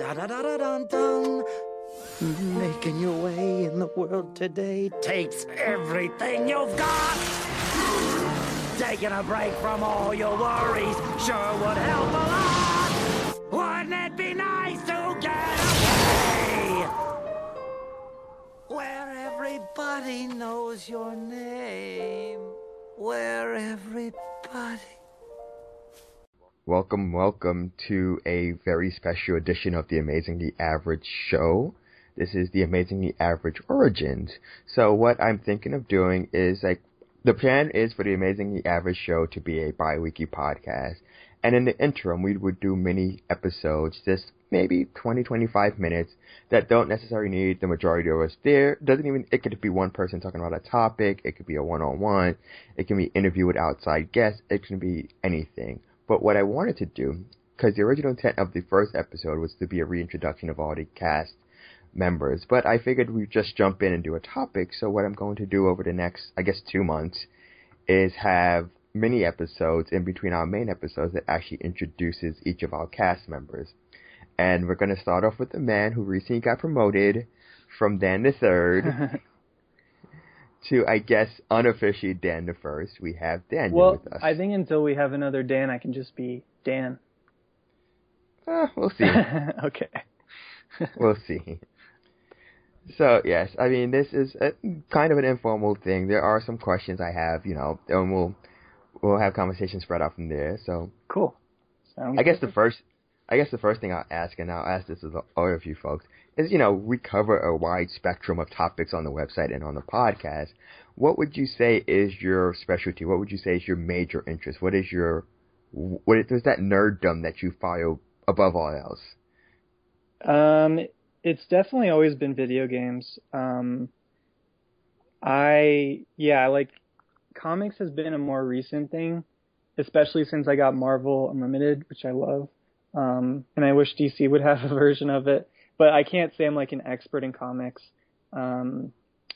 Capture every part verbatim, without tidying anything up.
Da-da-da-da-dun-dun. Making your way in the world today takes everything you've got. Taking a break from all your worries sure would help a lot. Wouldn't it be nice to get away? Where everybody knows your name. Where everybody... Welcome, welcome to a very special edition of the Amazingly Average Show. This is the Amazingly Average Origins. So what I'm thinking of doing is, like, the plan is for the Amazingly Average Show to be a bi-weekly podcast. And in the interim, we would do mini episodes, just maybe twenty, twenty-five minutes, that don't necessarily need the majority of us there. Doesn't even, it could be one person talking about a topic. It could be a one-on-one. It can be interview with outside guests. It can be anything. But what I wanted to do, because the original intent of the first episode was to be a reintroduction of all the cast members, but I figured we'd just jump in and do a topic. So what I'm going to do over the next, I guess, two months is have mini episodes in between our main episodes that actually introduces each of our cast members. And we're going to start off with the man who recently got promoted from Dan the Third to, I guess, unofficially Dan the First. We have Daniel well, with us. I think until we have another Dan, I can just be Dan. Uh, we'll see. Okay. We'll see. So, yes, I mean, this is a, kind of an informal thing. There are some questions I have, you know, and we'll we'll have conversations spread out from there. So, cool. Sounds I guess good. the first, I guess the first thing I'll ask, and I'll ask this of all of you folks, is, you know, we cover a wide spectrum of topics on the website and on the podcast. What would you say is your specialty? What would you say is your major interest? What is your, what is that nerddom that you follow above all else? Um, it's definitely always been video games. Um, I, yeah, like, comics has been a more recent thing, especially since I got Marvel Unlimited, which I love. Um, and I wish D C would have a version of it. But I can't say I'm like an expert in comics. Um,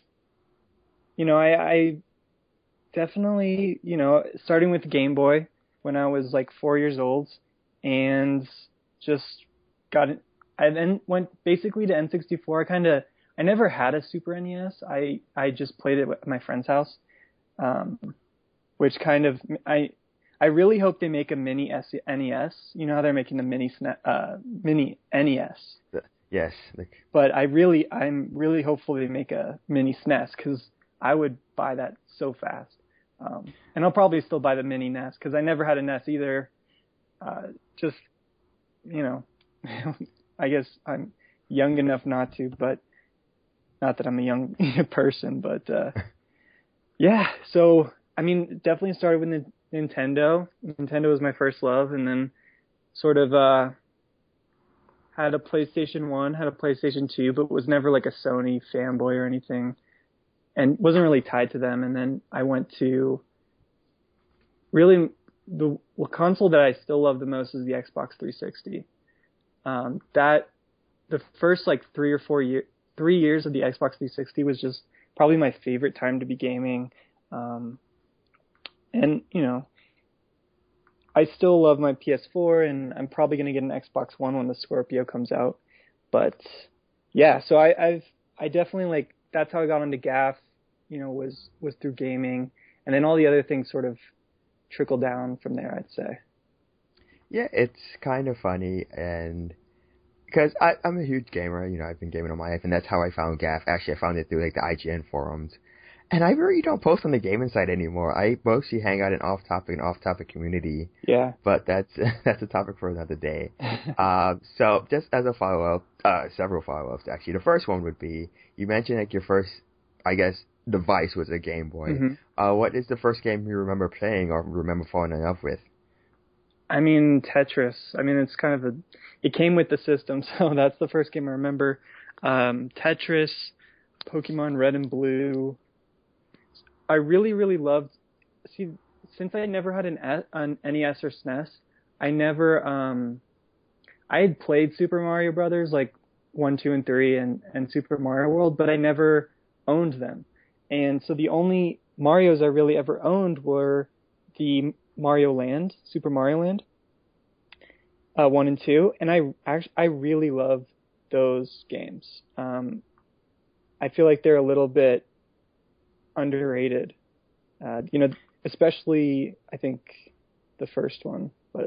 you know, I, I definitely, you know, starting with Game Boy when I was like four years old, and just got it. I then went basically to N sixty-four. I kind of, I never had a Super N E S. I, I just played it at my friend's house, um, which kind of, I, I really hope they make a mini N E S. You know how they're making the mini, uh, mini N E S. Yes. Like, but I really, I'm really hopeful they make a mini S N E S, because I would buy that so fast. Um, and I'll probably still buy the mini N E S, because I never had a N E S either. Uh, just, you know, I guess I'm young enough not to, but not that I'm a young person, but uh, yeah. So, I mean, definitely started with the Nintendo. Nintendo was my first love, and then sort of uh, had a PlayStation one, had a PlayStation two, but was never like a Sony fanboy or anything, and wasn't really tied to them. And then I went to really the console that I still love the most is the Xbox three sixty. Um, that the first like three or four year, three years of the Xbox three sixty was just probably my favorite time to be gaming. Um, and you know, I still love my P S four, and I'm probably going to get an Xbox One when the Scorpio comes out. But yeah, so I, I've, I definitely like, that's how I got into G A F, you know, was, was through gaming. And then all the other things sort of trickle down from there, I'd say. Yeah, it's kind of funny, and because I'm a huge gamer, you know, I've been gaming all my life, and that's how I found G A F. Actually, I found it through like the I G N forums. And I really don't post on the gaming site anymore. I mostly hang out in off-topic and off-topic community. Yeah. But that's that's a topic for another day. uh, so just as a follow-up, uh, several follow-ups actually. The first one would be, you mentioned like your first, I guess, device was a Game Boy. Mm-hmm. Uh, what is the first game you remember playing or remember falling in love with? I mean, Tetris. I mean, it's kind of a, it came with the system, so that's the first game I remember. Um, Tetris, Pokemon Red and Blue. I really, really loved, see, since I never had an, an N E S or S N E S, I never, um, I had played Super Mario Brothers, like one, two, and three, and, and Super Mario World, but I never owned them. And so the only Marios I really ever owned were the Mario Land, Super Mario Land, uh, one and two, and I actually I really love those games. Um, I feel like they're a little bit underrated. Uh, you know, especially I think the first one, but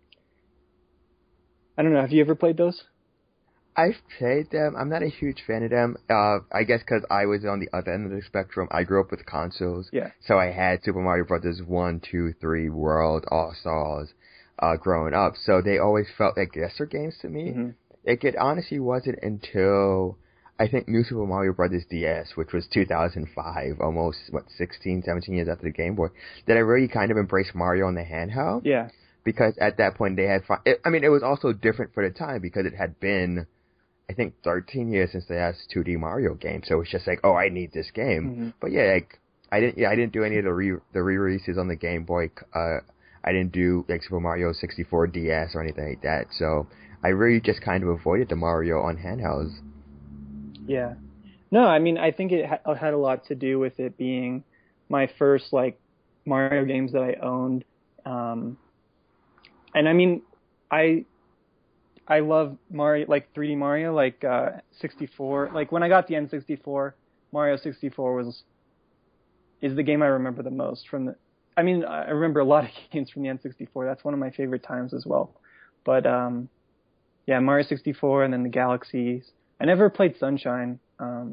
I don't know. Have you ever played those? I've played them. I'm not a huge fan of them. Uh, I guess because I was on the other end of the spectrum. I grew up with consoles. Yeah. So I had Super Mario Brothers one, two, three, World, All Stars, uh, growing up. So they always felt like lesser games to me. Mm-hmm. Like, it honestly wasn't until, I think, New Super Mario Brothers D S, which was two thousand five, almost, what, sixteen, seventeen years after the Game Boy, that I really kind of embraced Mario on the handheld. Yeah. Because at that point they had, fi- it, I mean, it was also different for the time because it had been, I think, thirteen years since the last two D Mario game. So it's just like, oh, I need this game. Mm-hmm. But yeah, like, I didn't, yeah, I didn't do any of the re, the re-releases on the Game Boy. Uh, I didn't do, like, Super Mario sixty-four D S or anything like that. So I really just kind of avoided the Mario on handhelds. Yeah. No, I mean, I think it ha- had a lot to do with it being my first, like, Mario games that I owned. Um, and I mean, I I love Mario, like three D Mario, like uh, sixty-four. Like, when I got the N sixty-four, Mario sixty-four was is the game I remember the most from the... I mean, I remember a lot of games from the N sixty-four. That's one of my favorite times as well. But, um, yeah, Mario sixty-four and then the Galaxies. I never played Sunshine, um,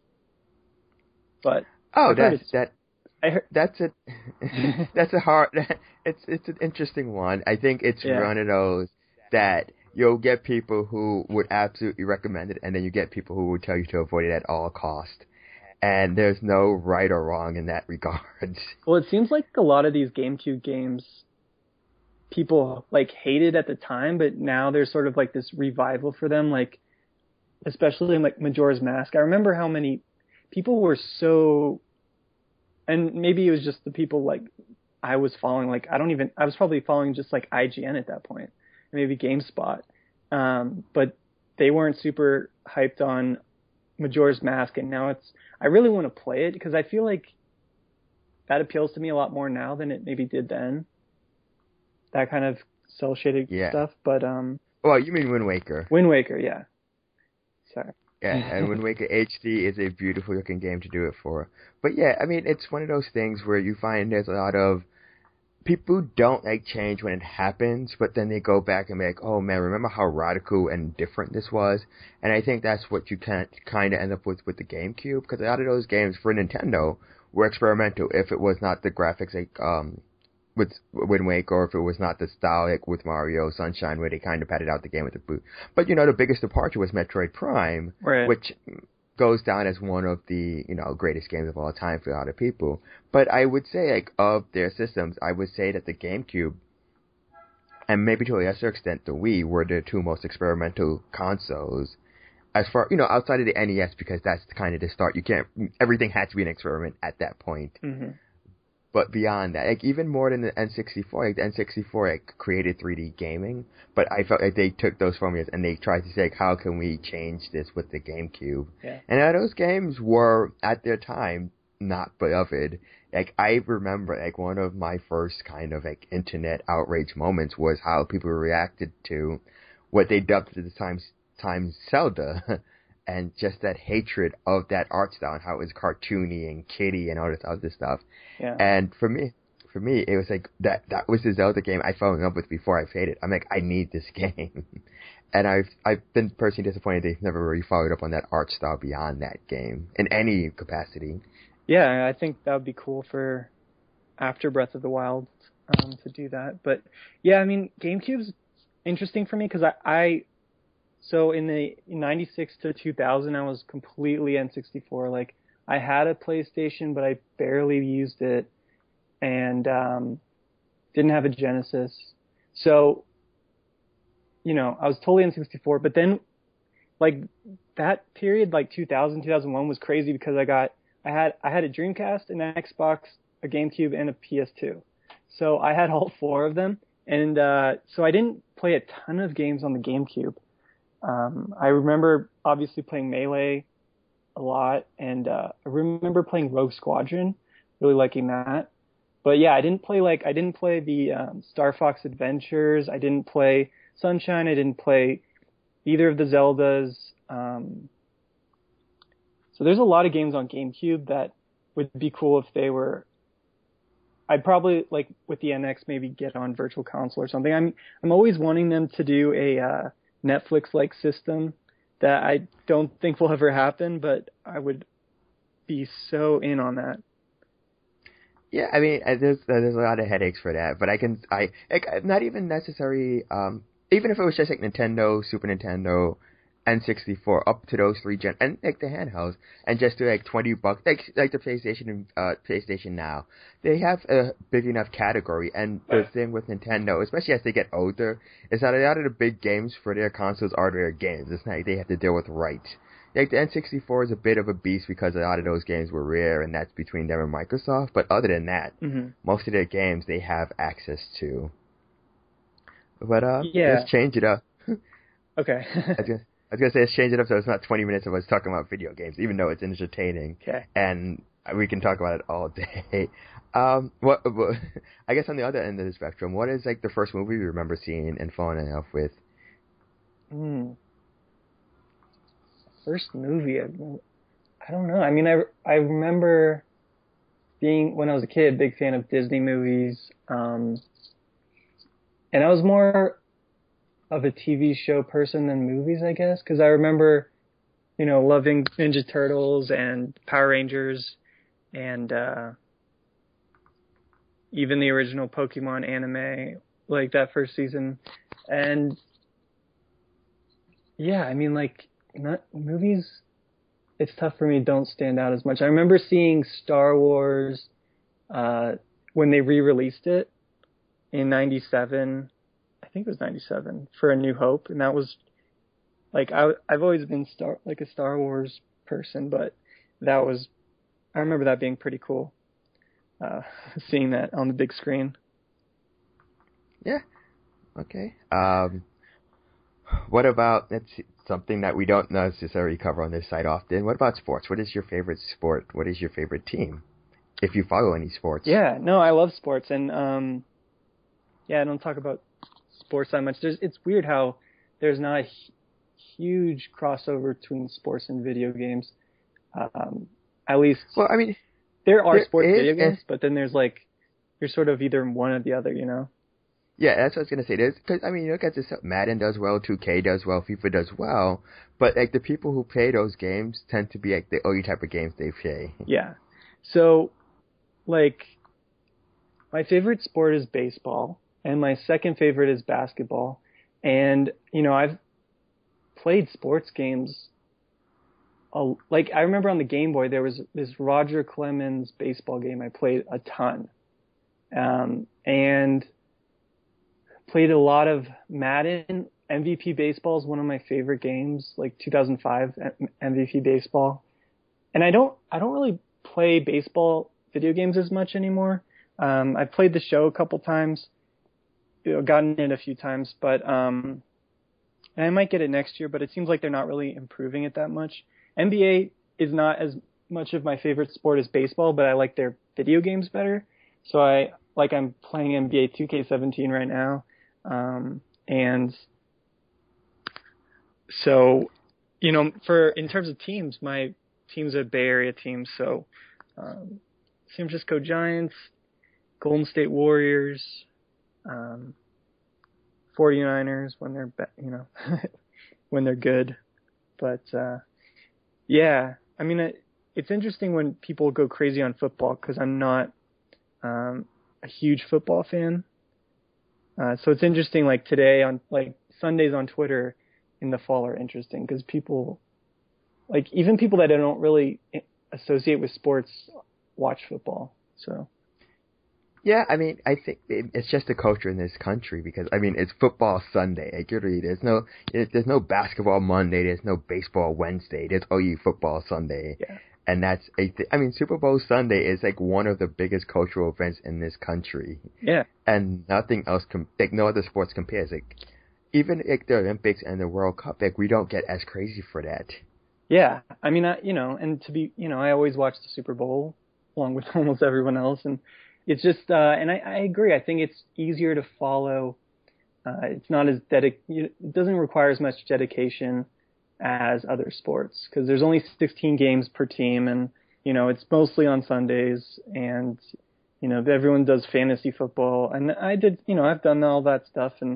but... Oh, that's, that... I heard, That's a that's a hard it's it's an interesting one. I think it's yeah. one of those that you'll get people who would absolutely recommend it, and then you get people who would tell you to avoid it at all cost. And there's no right or wrong in that regard. Well, it seems like a lot of these GameCube games people like hated at the time, but now there's sort of like this revival for them, like especially in like Majora's Mask. I remember how many people were so... And maybe it was just the people like I was following. Like I don't even. I was probably following just like I G N at that point, maybe GameSpot. Um, but they weren't super hyped on Majora's Mask, and now it's. I really want to play it because I feel like that appeals to me a lot more now than it maybe did then. That kind of cel shaded yeah. stuff, but um. Well, you mean Wind Waker? Wind Waker, yeah. Sorry. Yeah, and Wind Waker H D is a beautiful looking game to do it for. But yeah, I mean, it's one of those things where you find there's a lot of people who don't like change when it happens, but then they go back and be like, oh man, remember how radical and different this was? And I think that's what you can kind of end up with with the GameCube, because a lot of those games for Nintendo were experimental. If it was not the graphics like um with Wind Waker, or if it was not the style like with Mario Sunshine, where they kind of padded out the game with the boot. But you know, the biggest departure was Metroid Prime, right. which goes down as one of the, you know, greatest games of all time for a lot of people. But I would say, like, of their systems, I would say that the GameCube, and maybe to a lesser extent the Wii, were the two most experimental consoles. As far, you know, outside of the N E S, because that's kind of the start. You can't, everything had to be an experiment at that point. Mm-hmm. But beyond that, like, even more than the N sixty-four, like, the N sixty-four, like, created three D gaming, but I felt like they took those formulas and they tried to say, like, how can we change this with the GameCube? Yeah. And uh, those games were, at their time, not beloved. Like, I remember, like, one of my first kind of, like, internet outrage moments was how people reacted to what they dubbed at the time, time Zelda, and just that hatred of that art style and how it was cartoony and kiddie and all this other stuff. Yeah. And for me, for me, it was like that. That was the Zelda game I fell in love with before I played it. I'm like, I need this game, and I've I've been personally disappointed they've never really followed up on that art style beyond that game in any capacity. Yeah, I think that would be cool for after Breath of the Wild um, to do that. But yeah, I mean, GameCube's interesting for me because I, I so in the ninety-six to two thousand, I was completely N sixty-four. Like, I had a PlayStation, but I barely used it, and um, didn't have a Genesis. So, you know, I was totally N sixty-four. But then, like, that period, like two thousand, two thousand one, was crazy because I got, I had, I had a Dreamcast, an Xbox, a GameCube, and a P S two. So I had all four of them, and uh, so I didn't play a ton of games on the GameCube. Um, I remember obviously playing Melee a lot, and uh, I remember playing Rogue Squadron, really liking that. But yeah, I didn't play like I didn't play the um, Star Fox Adventures. I didn't play Sunshine. I didn't play either of the Zeldas. Um, so there's a lot of games on GameCube that would be cool if they were. I'd probably, like with the N X, maybe get on Virtual Console or something. I'm I'm always wanting them to do a uh, Netflix-like system that I don't think will ever happen, but I would be so in on that. Yeah, I mean, uh, there's uh, there's a lot of headaches for that, but I can I like not even necessary. Um, even if it was just like Nintendo, Super Nintendo, N sixty-four, up to those three gen, and like the handhelds, and just do like twenty bucks, like like the PlayStation and uh, PlayStation Now. They have a big enough category, and the thing with Nintendo, especially as they get older, is that a lot of the big games for their consoles are their games. It's not like they have to deal with rights. Like the N sixty-four is a bit of a beast because a lot of those games were rare, and that's between them and Microsoft. But other than that, mm-hmm. most of their games they have access to. But uh, yeah. let's change it up. Okay. I, was gonna, I was gonna say let's change it up so it's not twenty minutes of us talking about video games, even though it's entertaining. Okay. And we can talk about it all day. Um, what, what? I guess on the other end of the spectrum, what is like the first movie you remember seeing and falling in love with? Hmm. First movie, I, I don't know. I mean, I, I remember being, when I was a kid, big fan of Disney movies. Um, and I was more of a T V show person than movies, I guess. Because I remember, you know, loving Ninja Turtles and Power Rangers and uh, even the original Pokemon anime, like that first season. And yeah, I mean, like, not movies, it's tough for me, don't stand out as much. I remember seeing Star Wars uh, when they re-released it in ninety-seven. I think it was ninety-seven for A New Hope, and that was like I, I've always been star like a Star Wars person, but that was I remember that being pretty cool, uh, seeing that on the big screen. Yeah. Okay. Um. What about let's see, something that we don't necessarily cover on this site often? What about sports? What is your favorite sport? What is your favorite team? If you follow any sports. Yeah, no, I love sports, and um, yeah, I don't talk about sports that much. There's, it's weird how there's not a huge crossover between sports and video games. Um, at least, well, I mean, there are there sports is, video games, but then there's like you're sort of either one or the other, you know. Yeah, that's what I was gonna say. There's, cause I mean, you look at this. Madden does well, two K does well, FIFA does well, but like the people who play those games tend to be like the only type of games they play. Yeah. So, like, my favorite sport is baseball, and my second favorite is basketball. And you know, I've played sports games. Uh, like I remember on the Game Boy, there was this Roger Clemens baseball game I played a ton, um, and played a lot of Madden. M V P Baseball is one of my favorite games, like two thousand five M V P Baseball. And I don't, I don't really play baseball video games as much anymore. Um, I've played the show a couple times, you know, gotten it a few times, but, um, and I might get it next year, but it seems like they're not really improving it that much. N B A is not as much of my favorite sport as baseball, but I like their video games better. So I, like I'm playing N B A two K seventeen right now. Um, and so, you know, for, in terms of teams, my team's a Bay Area team. So, um, San Francisco Giants, Golden State Warriors, um, 49ers when they're, you know, when they're good. But, uh, yeah, I mean, it, it's interesting when people go crazy on football because I'm not, um, a huge football fan. Uh, so it's interesting, like today on like Sundays on Twitter in the fall are interesting because people, like even people that I don't really associate with sports watch football. So. Yeah, I mean, I think it, it's just the culture in this country because I mean, it's football Sunday. Like, literally, there's no, there's no basketball Monday, there's no baseball Wednesday, there's only football Sunday. Yeah. And that's a th- I mean, Super Bowl Sunday is like one of the biggest cultural events in this country. Yeah. And nothing else, com- like no other sports compares. Like even like the Olympics and the World Cup, like we don't get as crazy for that. Yeah, I mean, I, you know, and to be, you know, I always watch the Super Bowl along with almost everyone else, and it's just, uh, and I, I agree. I think it's easier to follow Uh, it's not as dedic- it doesn't require as much dedication as other sports because there's only sixteen games per team, and you know it's mostly on Sundays, and you know everyone does fantasy football, and I did, you know, I've done all that stuff, and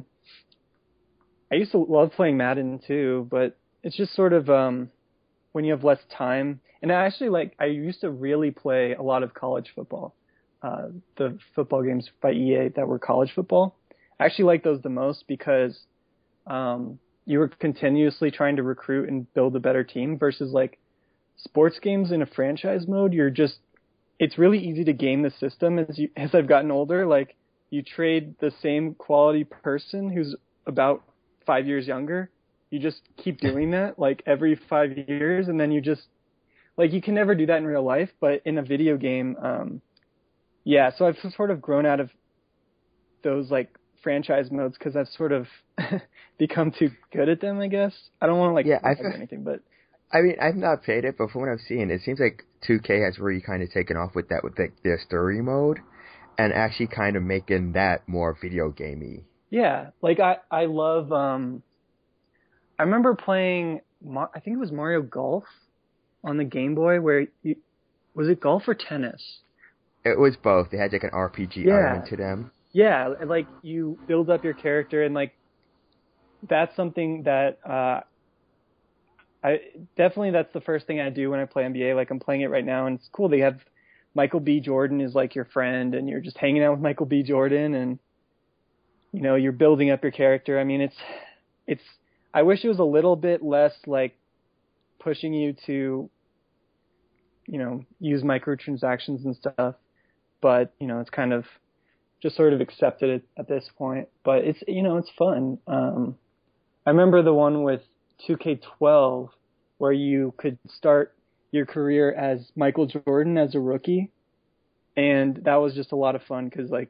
I used to love playing Madden too, but it's just sort of um, when you have less time. And I actually like, I used to really play a lot of college football, uh, the football games by E A that were college football. I actually like those the most because um, you were continuously trying to recruit and build a better team versus like sports games in a franchise mode. You're just, it's really easy to game the system as you, as I've gotten older. Like you trade the same quality person who's about five years younger. You just keep doing that like every five years. And then you just, like, you can never do that in real life, but in a video game, um, yeah, so I've sort of grown out of those, like, franchise modes because I've sort of become too good at them, I guess. I don't want to, like, yeah, I've, anything, but... I mean, I've not played it, but from what I've seen, it seems like two K has really kind of taken off with that, with, like, their story mode, and actually kind of making that more video gamey. Yeah, like, I, I love, um... I remember playing, I think it was Mario Golf on the Game Boy, where you, was it golf or tennis? It was both. They had like an R P G yeah. element to them. Yeah, like you build up your character, and like that's something that uh, I definitely that's the first thing I do when I play N B A. Like I'm playing it right now, and it's cool. They have Michael B. Jordan is like your friend, and you're just hanging out with Michael B. Jordan, and you know you're building up your character. I mean, it's it's. I wish it was a little bit less like pushing you to, you know, use microtransactions and stuff, but, you know, it's kind of just sort of accepted at this point, but it's, you know, it's fun. Um, I remember the one with two K twelve where you could start your career as Michael Jordan as a rookie. And that was just a lot of fun because like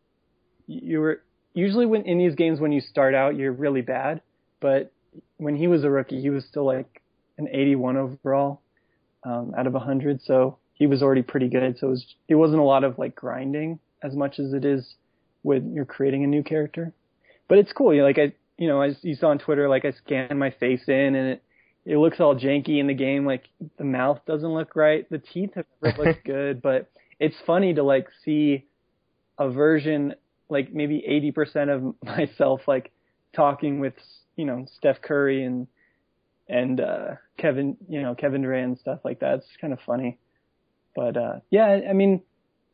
you were usually when in these games, when you start out, you're really bad, but when he was a rookie, he was still like an eighty-one overall um, out of one hundred, so he was already pretty good. So it, was, it wasn't a lot of like grinding as much as it is when you're creating a new character. But it's cool. You know, like I, you know, as you saw on Twitter, like I scanned my face in, and it it looks all janky in the game. Like the mouth doesn't look right, the teeth have never looked good, but it's funny to like see a version like maybe eighty percent of myself like talking with, you know, Steph Curry and and uh, Kevin, you know, Kevin Durant and stuff like that. It's kind of funny. But uh, yeah, I mean,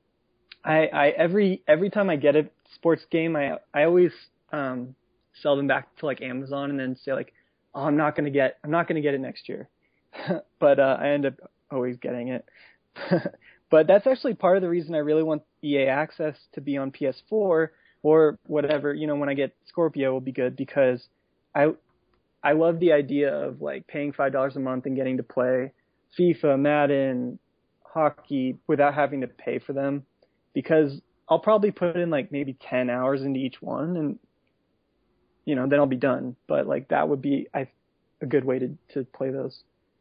I, I every every time I get a sports game, I I always um, sell them back to like Amazon and then say like, oh, I'm not gonna get I'm not gonna get it next year. But uh, I end up always getting it. But that's actually part of the reason I really want E A Access to be on P S four or whatever. You know, when I get Scorpio, will be good because I. I love the idea of like paying five dollars a month and getting to play FIFA, Madden, hockey without having to pay for them, because I'll probably put in like maybe ten hours into each one, and you know then I'll be done. But like that would be I, a good way to to play those.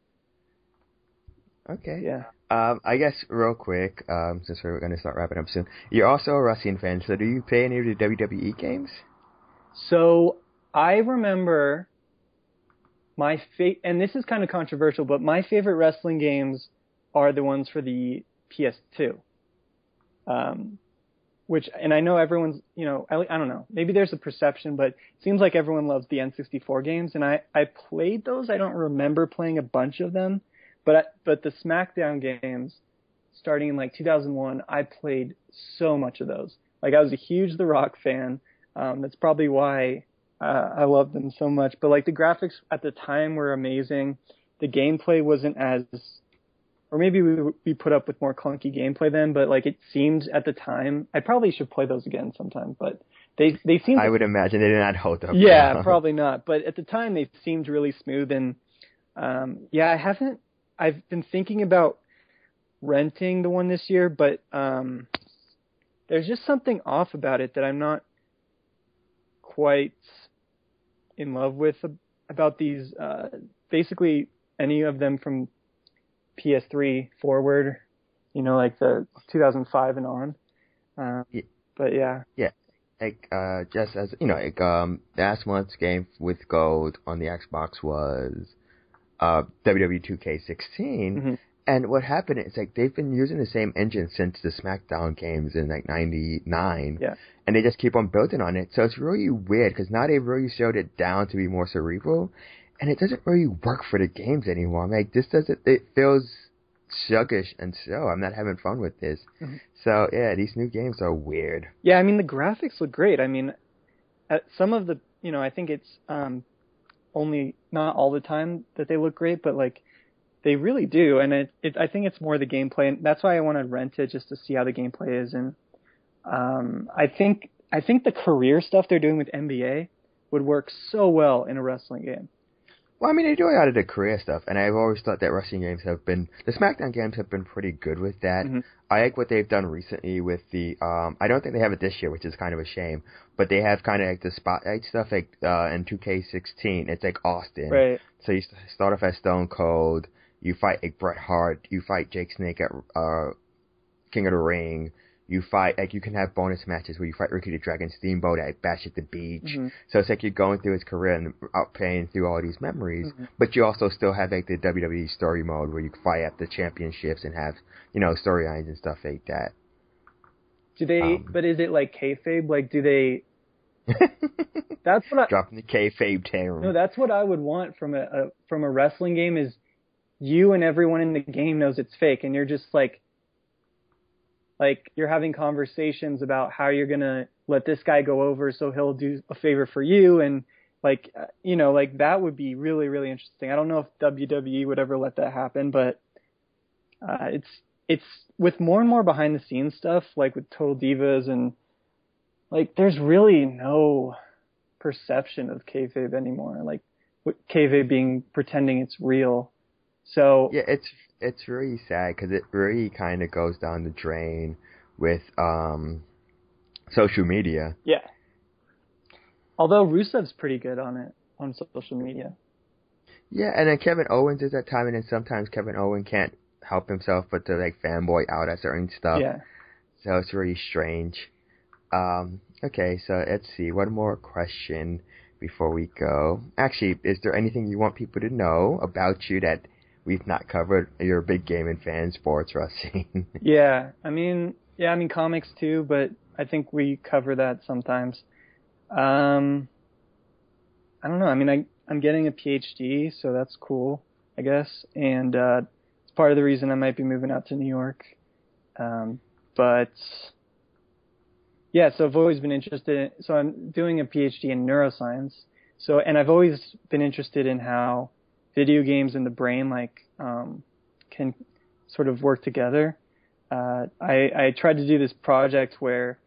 Okay. Yeah. Um, I guess real quick, um, since we're going to start wrapping up soon, you're also a wrestling fan, so do you play any of the W W E games? So I remember. My fa- and this is kind of controversial, but my favorite wrestling games are the ones for the P S two. Um, which, and I know everyone's, you know, I, I don't know, maybe there's a perception, but it seems like everyone loves the N sixty-four games, and I, I played those. I don't remember playing a bunch of them, but I, but the SmackDown games, starting in like two thousand one, I played so much of those. Like I was a huge The Rock fan. Um, that's probably why. Uh, I loved them so much, but like the graphics at the time were amazing. The gameplay wasn't as, or maybe we we put up with more clunky gameplay then, but like it seemed at the time, I probably should play those again sometime, but they, they seemed. I would imagine they did not hold up. Yeah, well. Probably not. But at the time they seemed really smooth, and um, yeah, I haven't, I've been thinking about renting the one this year, but um, there's just something off about it that I'm not quite in love with about these, uh, basically any of them from P S three forward, you know, like the two thousand five and on. Uh, yeah. But yeah. Yeah. like uh, just as you know, like um, last month's game with gold on the Xbox was uh W W E two K sixteen, Mm-hmm. and what happened is like they've been using the same engine since the SmackDown games in like ninety-nine, Yeah. and they just keep on building on it. So it's really weird because now they've really showed it down to be more cerebral, and it doesn't really work for the games anymore. I'm like, this doesn't. It feels sluggish and slow. I'm not having fun with this. Mm-hmm. So yeah, these new games are weird. Yeah, I mean the graphics look great. I mean, at some of the, you know, I think it's um, only not all the time that they look great, but like they really do. And it, it I think it's more the gameplay, and that's why I want to rent it just to see how the gameplay is. And um, I think I think the career stuff they're doing with N B A would work so well in a wrestling game. Well, I mean, they do a lot of the career stuff, and I've always thought that wrestling games have been, the SmackDown games have been pretty good with that. Mm-hmm. I like what they've done recently with the, um, I don't think they have it this year, which is kind of a shame, but they have kind of like the spotlight stuff, like, uh, in two K sixteen, it's like Austin. Right. So you start off as Stone Cold, you fight like Bret Hart, you fight Jake Snake at, uh, King of the Ring, you fight, like, you can have bonus matches where you fight Ricky the Dragon Steamboat at Bash at the Beach. Mm-hmm. So it's like you're going through his career and outplaying through all these memories, mm-hmm. but you also still have, like, the W W E story mode where you fight at the championships and have, you know, storylines and stuff like that. Do they, um, but is it like kayfabe? Like, do they, that's what I, dropping the kayfabe term. No, that's what I would want from a, a, from a wrestling game is you and everyone in the game knows it's fake and you're just like, Like, you're having conversations about how you're going to let this guy go over so he'll do a favor for you. And, like, you know, like, that would be really, really interesting. I don't know if W W E would ever let that happen, but uh, it's it's with more and more behind-the-scenes stuff, like with Total Divas and, like, there's really no perception of kayfabe anymore. Like, kayfabe being pretending it's real. So yeah, it's it's really sad because it really kind of goes down the drain with um, social media. Yeah. Although Rusev's pretty good on it on social media. Yeah, and then Kevin Owens is at time, and then sometimes Kevin Owens can't help himself but to like fanboy out at certain stuff. Yeah. So it's really strange. Um, okay, so let's see. One more question before we go. Actually, is there anything you want people to know about you that we've not covered? You're a big gaming fan, sports, wrestling. yeah, I mean, yeah, I mean comics too, but I think we cover that sometimes. Um, I don't know. I mean, I I'm getting a P H D, so that's cool, I guess, and uh, it's part of the reason I might be moving out to New York. Um, but yeah, so I've always been interested in, so I'm doing a P H D in neuroscience. So, and I've always been interested in how video games and the brain like um, can sort of work together. Uh, I, I tried to do this project where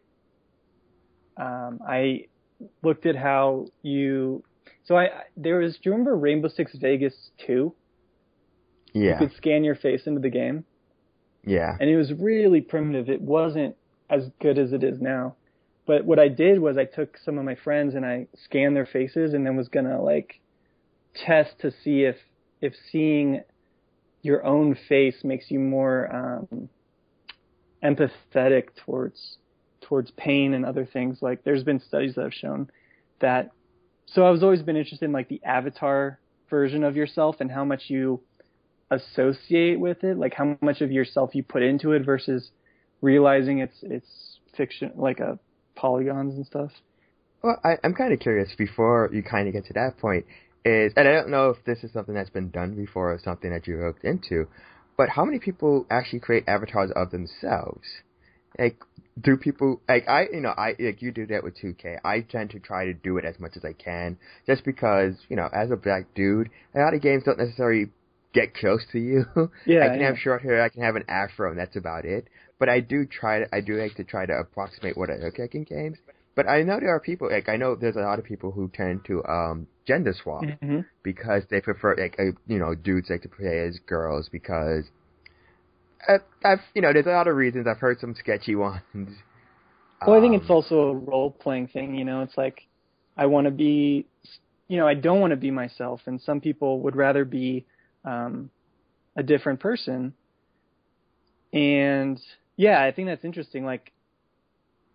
um, I looked at how you. So I there was. Do you remember Rainbow Six Vegas two? Yeah. You could scan your face into the game. Yeah. And it was really primitive. It wasn't as good as it is now. But what I did was I took some of my friends and I scanned their faces and then was gonna like test to see if if seeing your own face makes you more um, empathetic towards towards pain and other things. Like there's been studies that have shown that. So I've always been interested in like the avatar version of yourself and how much you associate with it, like how much of yourself you put into it versus realizing it's it's fiction, like a polygons and stuff. Well, I, I'm kind of curious before you kind of get to that point is, and I don't know if this is something that's been done before or something that you looked into, but how many people actually create avatars of themselves? Like, do people, like I, you know, I, like you do that with two K. I tend to try to do it as much as I can just because, you know, as a black dude, a lot of games don't necessarily get close to you. Yeah, I can yeah. have short hair, I can have an afro, and that's about it. But I do try to, I do like to try to approximate what I look like in games. But I know there are people, like I know there's a lot of people who tend to um gender swap mm-hmm. because they prefer, like, uh, you know, dudes like to play as girls because I, I've, you know, there's a lot of reasons. I've heard some sketchy ones. Well, I think Um, it's also a role-playing thing, you know, it's like I want to be, you know, I don't want to be myself, and some people would rather be um, a different person. And yeah, I think that's interesting. Like,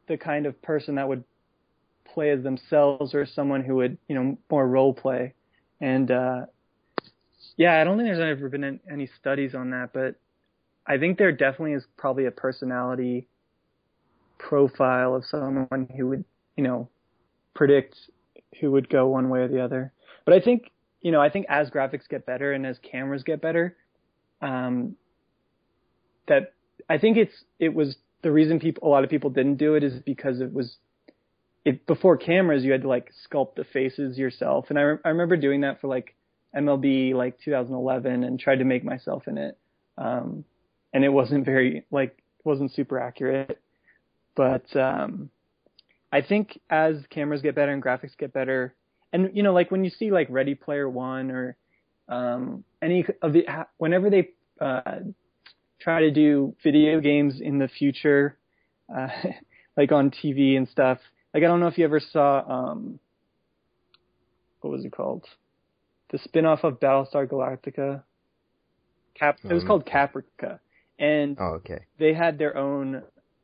the kind of person that would play as themselves or someone who would, you know, more role play. And, uh, yeah, I don't think there's ever been any studies on that, but I think there definitely is probably a personality profile of someone who would, you know, predict who would go one way or the other. But I think, you know, I think as graphics get better and as cameras get better, um, that I think it's, it was the reason people, a lot of people didn't do it is because it was, it, before cameras, you had to like sculpt the faces yourself. And I, re- I remember doing that for like M L B like two thousand eleven and tried to make myself in it. Um, and it wasn't very, like, wasn't super accurate. But um, I think as cameras get better and graphics get better, and, you know, like when you see like Ready Player One or um, any of the, whenever they uh, try to do video games in the future, uh, like on T V and stuff, like I don't know if you ever saw, um, what was it called? The spin-off of Battlestar Galactica. Cap. It was called Caprica. And oh, okay. They had their own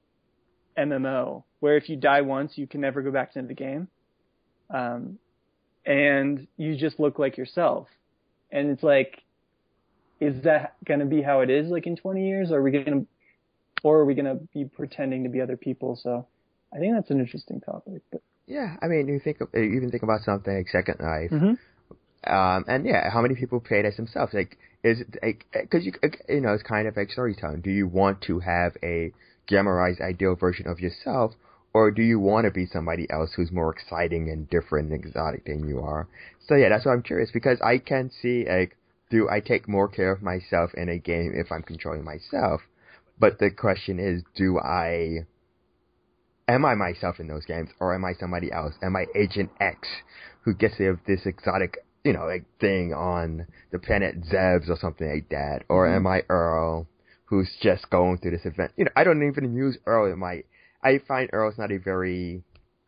M M O where if you die once, you can never go back into the game. Um, and you just look like yourself. And it's like, is that going to be how it is like in twenty years? Or are we going to, or are we going to be pretending to be other people? So I think that's an interesting topic. But yeah, I mean, you think of, you even think about something like Second Life. Mm-hmm. Um, and yeah, how many people played as themselves? Like, is it like, cause you, you know, it's kind of like storytelling. Do you want to have a glamorized ideal version of yourself, or do you want to be somebody else who's more exciting and different and exotic than you are? So yeah, that's why I'm curious, because I can see, like, do I take more care of myself in a game if I'm controlling myself? But the question is, do I, am I myself in those games, or am I somebody else? Am I Agent X, who gets to have this exotic, you know, like thing on the planet Zebs or something like that? Or mm-hmm. am I Earl, who's just going through this event? You know, I don't even use Earl in my, I find Earl's not a very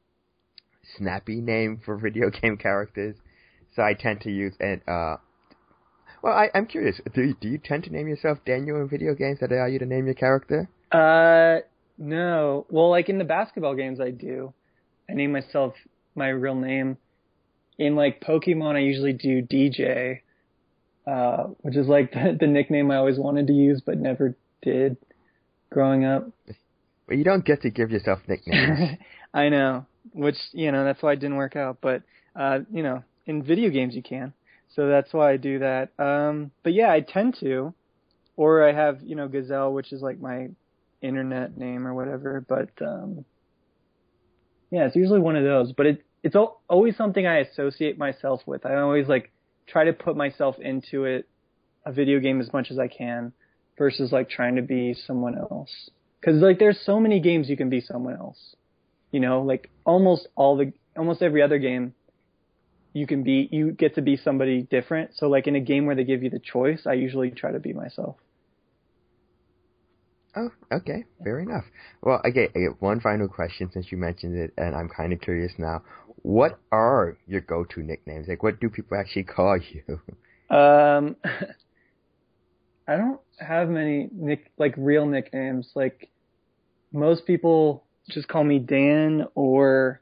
snappy name for video game characters, so I tend to use, and, uh, well, I, I'm curious, do you, do you tend to name yourself Daniel in video games that allow you to name your character? Uh, no. Well, like in the basketball games I do, I name myself my real name. In like Pokemon, I usually do D J, uh, which is like the, the nickname I always wanted to use but never did growing up. But you don't get to give yourself nicknames. I know, which, you know, that's why it didn't work out. But, uh, you know, in video games you can. So that's why I do that. Um, but yeah, I tend to. Or I have, you know, Gazelle, which is like my internet name or whatever. But, um, yeah, it's usually one of those. But it, it's always something I associate myself with. I always, like, try to put myself into it, a video game, as much as I can, versus, like, trying to be someone else. Because, like, there's so many games you can be someone else. You know, like, almost all the, almost every other game, you can be, you get to be somebody different. So, like, in a game where they give you the choice, I usually try to be myself. Oh, okay. Fair enough. Well, okay, I get one final question since you mentioned it, and I'm kind of curious now. What are your go-to nicknames? Like, what do people actually call you? Um, I don't have many, nick like, real nicknames. Like, most people just call me Dan, or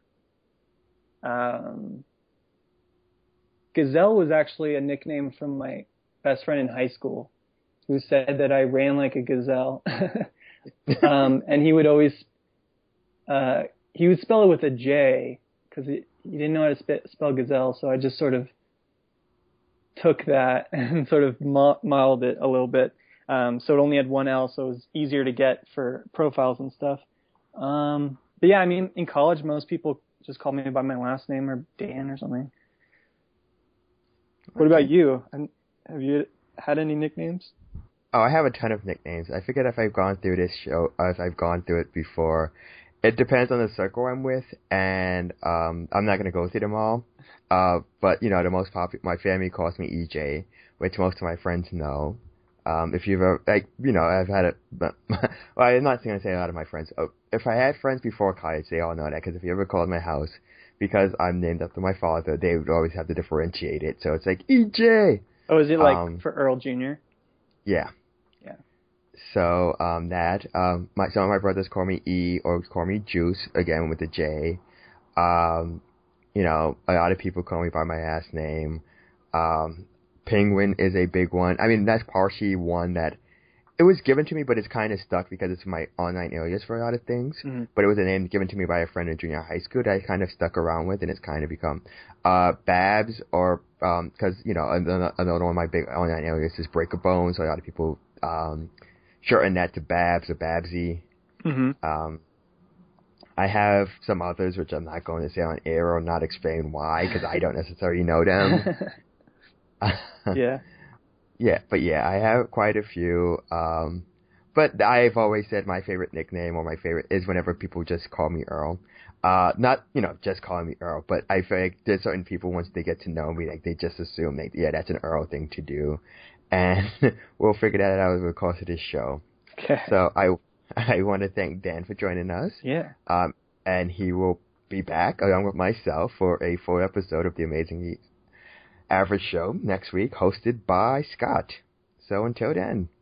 um, Gazelle was actually a nickname from my best friend in high school, who said that I ran like a gazelle. um, and he would always, uh, he would spell it with a J, because he, he didn't know how to sp- spell gazelle, so I just sort of took that and sort of mo- modeled it a little bit. Um, so it only had one L, so it was easier to get for profiles and stuff. Um, but yeah, I mean, in college, most people just call me by my last name or Dan or something. What about you? Have you had any nicknames? Oh, I have a ton of nicknames. I forget if I've gone through this show, or if I've gone through it before. It depends on the circle I'm with, and um, I'm not going to go through them all. Uh, but, you know, the most popular, my family calls me E J, which most of my friends know. Um, if you've ever, like, you know, I've had it, but, well, I'm not going to say a lot of my friends. Oh, if I had friends before college, they all know that, because if you ever called my house, because I'm named after my father, they would always have to differentiate it. So it's like, E J! Oh, is it like um, for Earl Junior? Yeah. Yeah. So um, that um, my some of my brothers call me E or call me Juice again with the J. Um, you know, a lot of people call me by my last name. Um, Penguin is a big one. I mean, that's partially one that it was given to me, but it's kind of stuck because it's my online alias for a lot of things. Mm-hmm. But it was a name given to me by a friend in junior high school that I kind of stuck around with, and it's kind of become uh, Babs, or because um, you know another, another one of my big online aliases is Break a Bone, so a lot of people um, shorten that to Babs or Babsy. Mm-hmm. Um, I have some others which I'm not going to say on air or not explain why because I don't necessarily know them. Yeah. Yeah, but yeah, I have quite a few. Um, but I've always said my favorite nickname or my favorite is whenever people just call me Earl. Uh, not, you know, just calling me Earl, but I feel like there's certain people, once they get to know me, like they just assume, like, yeah, that's an Earl thing to do. And we'll figure that out over the course of this show. Okay. So I, I want to thank Dan for joining us. Yeah. Um, and he will be back along with myself for a full episode of The Amazingly Average Show next week, hosted by Scott. So until then.